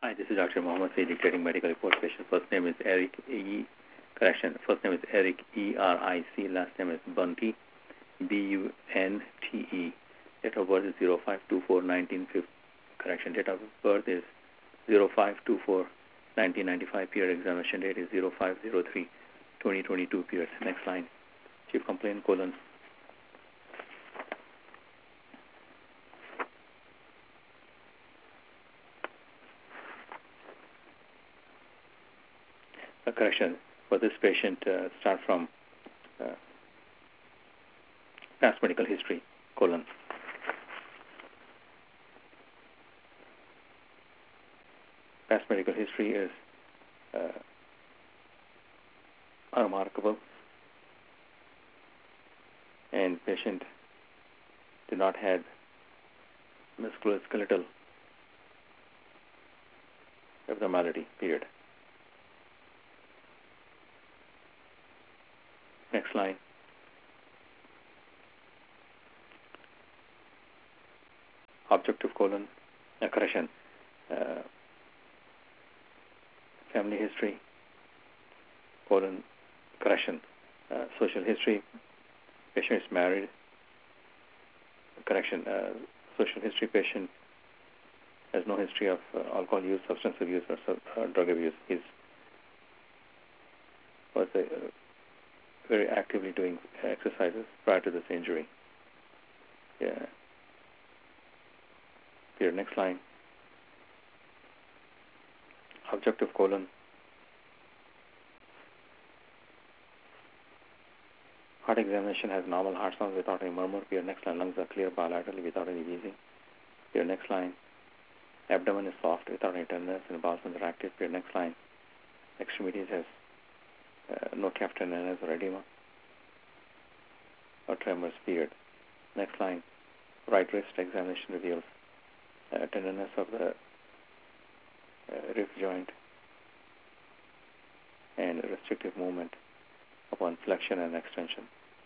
Hi, this is Dr. Mohammed Saeed dictating medical report. Patient first name is Eric first name is Eric E-R-I-C, last name is Bunte, B-U-N-T-E. Date of birth is 0524-1950. Date of birth is 0524-1995. Period examination date is 0503-2022. Period. Next line. Chief complaint, colon. Correction. For this patient, start from past medical history, colon. Past medical history is unremarkable, and patient did not have musculoskeletal abnormality, period. Next line. Objective colon. Correction. Family history, colon, correction. Social history, patient is married. Correction. Social history, patient has no history of alcohol use, substance abuse, or drug abuse. He was very actively doing exercises prior to this injury. Yeah. Here, next line. Objective colon. Heart examination has normal heart sounds without any murmur. Here, next line. Lungs are clear bilaterally without any wheezing. Here, next line. Abdomen is soft without any tenderness and bowels are active. Here, next line. Extremities has no calf tenderness or edema or tremors, period. Next line. Right wrist examination reveals tenderness of the rib joint and restrictive movement upon flexion and extension.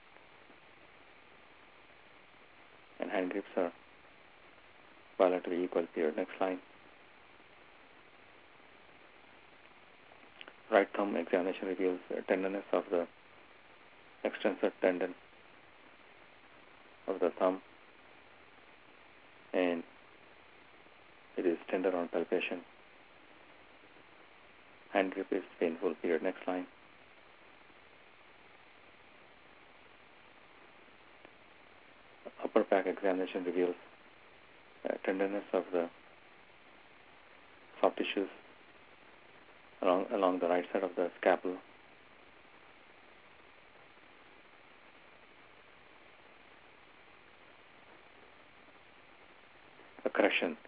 And hand grips are bilaterally equal, period. Next line. Right thumb examination reveals tenderness of the extensor tendon of the thumb, and it is tender on palpation. Hand grip is painful, period. Next line. Upper back examination reveals tenderness of the soft tissues along the right side of the scapula. A correction.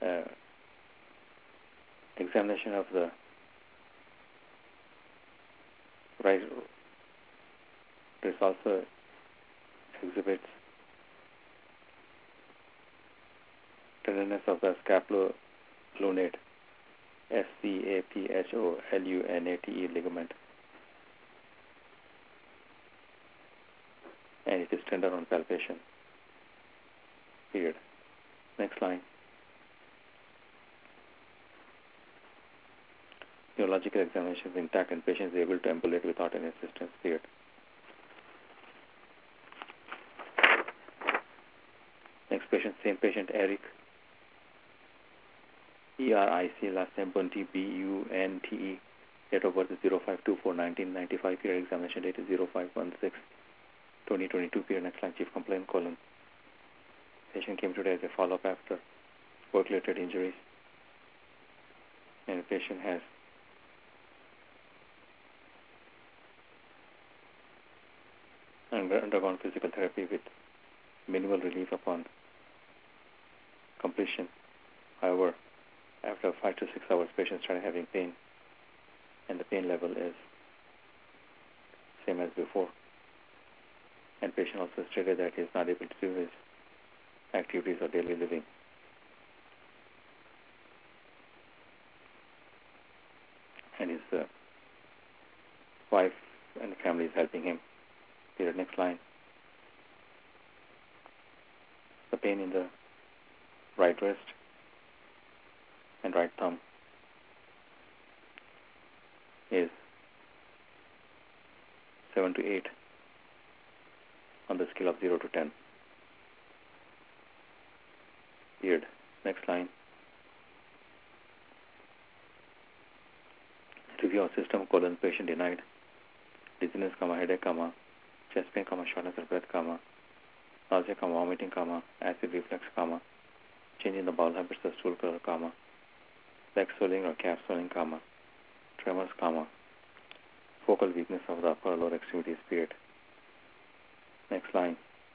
Examination of the right wrist also exhibits tenderness of the scapulolunate, SCAPHOLUNATE ligament, and it is tender on palpation, period. Next line. Neurological examination is intact and patient is able to ambulate without any assistance, period. Next patient, same patient, Eric E-R-I-C, last name Bunte, B-U-N-T-E. Date of birth is 0524-1995. Period examination date is 0516-2022. Period. Next line. Chief complaint, colon. Patient came today as a follow-up after work-related injuries, and the patient has undergone physical therapy with minimal relief upon completion. However, after 5 to 6 hours, patient started having pain, and the pain level is same as before. And patient also stated that he is not able to do his activities of daily living. And his wife and family is helping him. Period. Next line. The pain in the right wrist and right thumb is 7 to 8 on the scale of 0 to 10. Period. Next line. Review of system, patient denied. Dizziness, headache, chest pain, shortness of breath, nausea, vomiting, acid reflux, change in the bowel habits of stool color, leg swelling or calf swelling, tremors, focal weakness of the upper or lower extremities, period. Next line.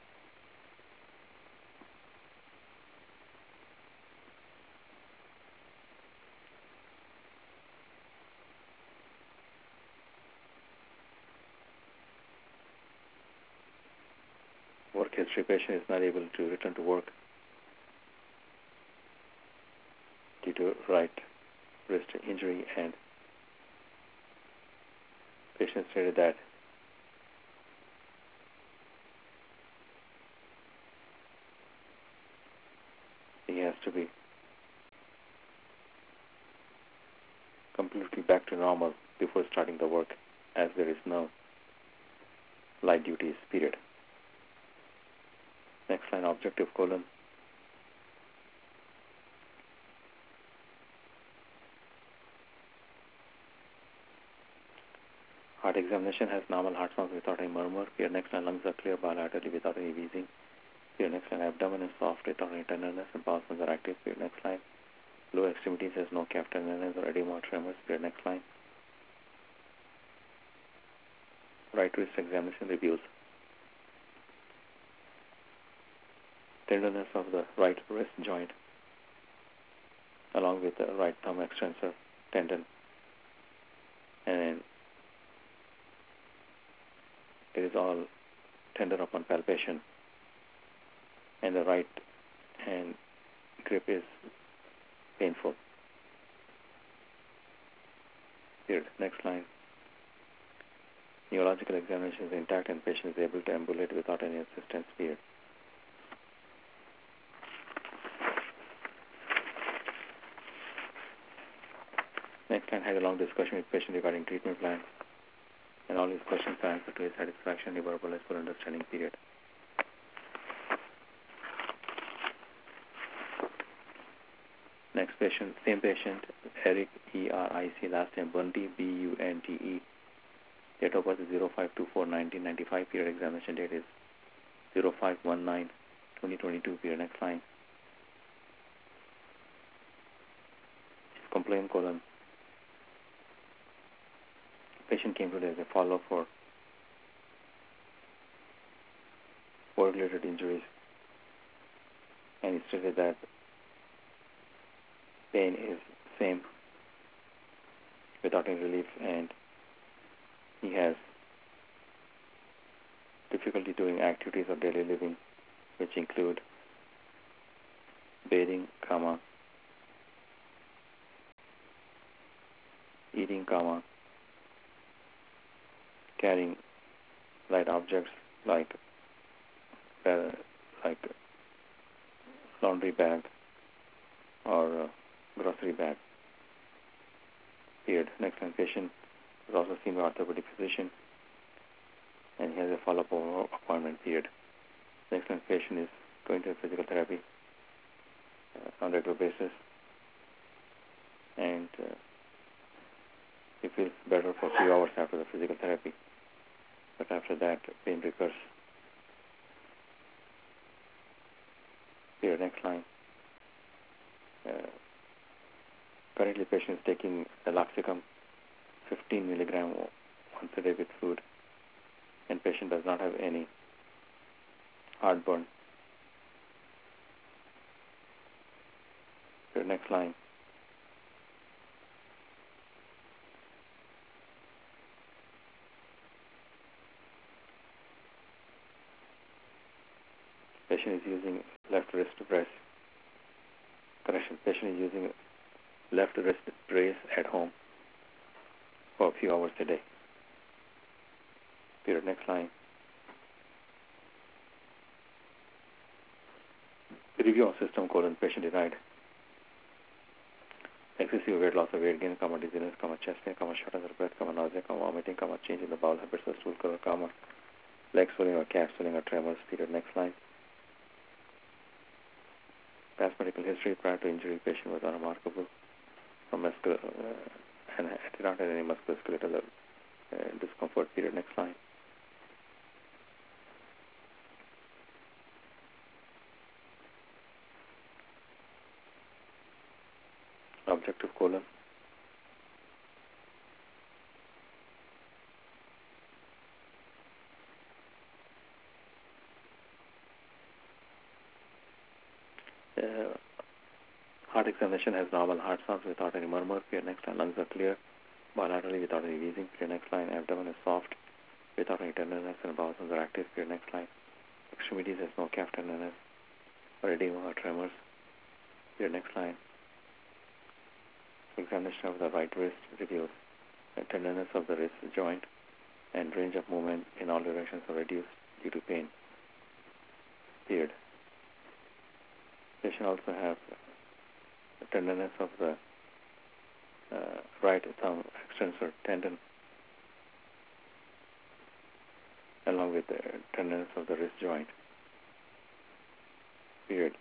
Work history, patient is not able to return to work due to right wrist injury, and patient stated that he has to be completely back to normal before starting the work, as there is no light duties, period. Next line, objective, heart examination has normal heart sounds without any murmur. Here next line, lungs are clear bilaterally without any wheezing. Here next line, abdomen is soft without any tenderness and bowel sounds are active. Here next line, lower extremities has no calf tenderness or edema or tremors. Here next line, right wrist examination reviews. Tenderness of the right wrist joint along with the right thumb extensor tendon, and it is all tender upon palpation, and the right hand grip is painful. Here, next line. Neurological examination is intact and patient is able to ambulate without any assistance, period. Next line, had a long discussion with patient regarding treatment plan, and all his questions are answered to his satisfaction. He verbalized full understanding, period. Next patient, same patient, Eric, E-R-I-C, last name Bunty, B-U-N-T-E. Date of birth is 05/24/1995. Period. Examination date is 05/19/2022. Period. Next line. Complaint, patient came today as a follow-up for work-related injuries, and he stated that pain is same without any relief, and he has difficulty doing activities of daily living, which include bathing, eating, carrying light objects like laundry bag or grocery bag. Period. Next one, patient is also seen by orthopedic physician, and he has a follow-up appointment. Period. Next one, patient is going to physical therapy on a regular basis, and he feels better for a few hours after the physical therapy, but after that pain recurs. Here, next line. Currently, patient is taking naloxone 15 milligram once a day with food, and patient does not have any heartburn. Here, next line. Patient is using left wrist brace. Correction, patient is using left wrist brace at home for a few hours a day. Period. Next line. Review of system, patient denied. excessive weight loss or weight gain, dizziness, chest pain, shortness of breath, nausea, vomiting, change in the bowel habits or stool color, leg swelling or calf swelling or tremors. Period. Next line. Past medical history prior to injury, patient was unremarkable from muscular and did not have any musculoskeletal discomfort. Period. Next line. Objective colon. Heart examination has normal heart sounds without any murmur. Period. Next line. Lungs are clear bilaterally without any wheezing. Period. Next line. Abdomen is soft without any tenderness and bowels are active. Period. Next line. Extremities has no calf tenderness or edema or tremors. Period. Next line. Examination of the right wrist reveals tenderness of the wrist joint and range of movement in all directions are reduced due to pain. Period. Patient also has tenderness of the right thumb extensor tendon along with the tenderness of the wrist joint. Period.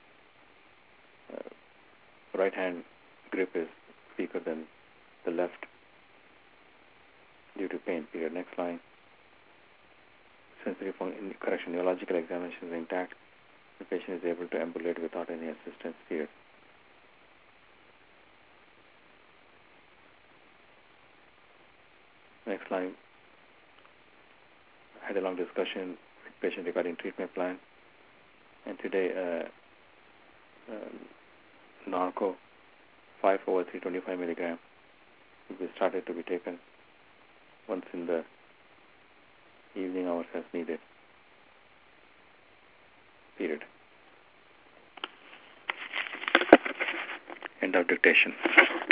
Right hand grip is weaker than the left due to pain. Period. Next line. Sensory correction. Neurological examination is intact. The patient is able to ambulate without any assistance. Period. Next line. I had a long discussion with patient regarding treatment plan, and today Narco 5 over 325 milligram will be started to be taken once in the evening hours as needed. Period. End of dictation.